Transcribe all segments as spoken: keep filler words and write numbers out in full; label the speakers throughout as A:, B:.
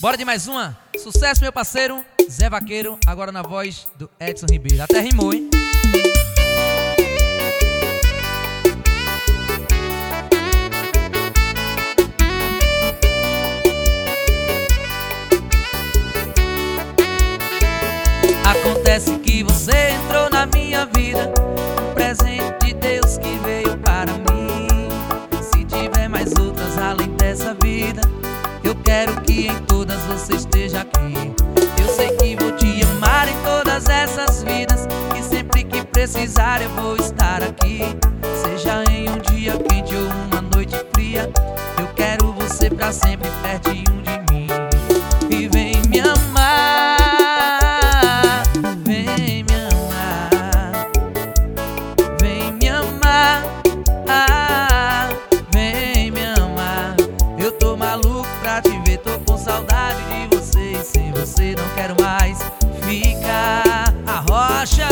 A: Bora de mais uma? Sucesso, meu parceiro Zé Vaqueiro, agora na voz do Edson Ribeiro. Até rimou, hein? Acontece que você entrou na minha vida, um presente de Deus que veio para mim. Se tiver mais outras além dessa vida, eu quero que em todas você esteja aqui. Eu sei que vou te amar em todas essas vidas, e sempre que precisar eu vou estar aqui. Seja em um dia quente ou uma noite fria, eu quero você pra sempre pertinho de mim. E vem me amar, vem me amar, vem me amar, ah, vem me amar. Eu tô maluco pra te ver, tô com saudade de você, e sem você não quero mais ficar. A rocha.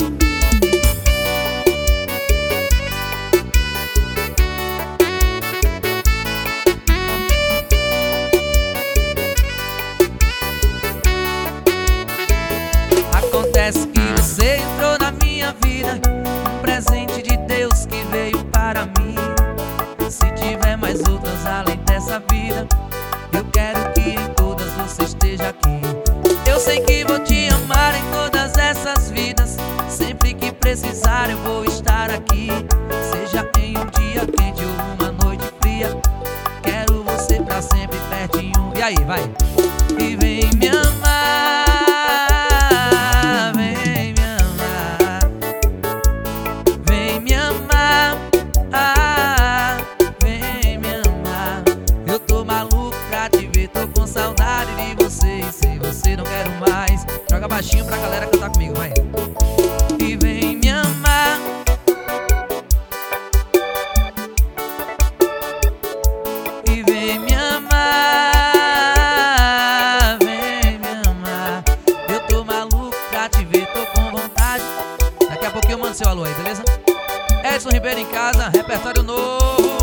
A: Acontece que você entrou na minha vida, um presente de Deus que veio para mim. Se tiver mais outras além dessa vida, eu quero que em todas você esteja aqui. Eu sei que vou te amar em todas essas vidas, sempre que precisar eu vou estar aqui. Seja em um dia quente ou uma noite fria, quero você pra sempre pertinho. E aí, vai! E vem me amar, vem me amar, vem me amar, ah, vem me amar. Eu tô maluco pra te ver, tô com saudade de você, e sem você não quero mais. Joga baixinho pra galera cantar comigo, vai. E vem me amar, e vem me amar, vem me amar. Eu tô maluco pra te ver, tô com vontade. Daqui a pouquinho eu mando seu alô aí, beleza? Edson Ribeiro em casa, repertório novo.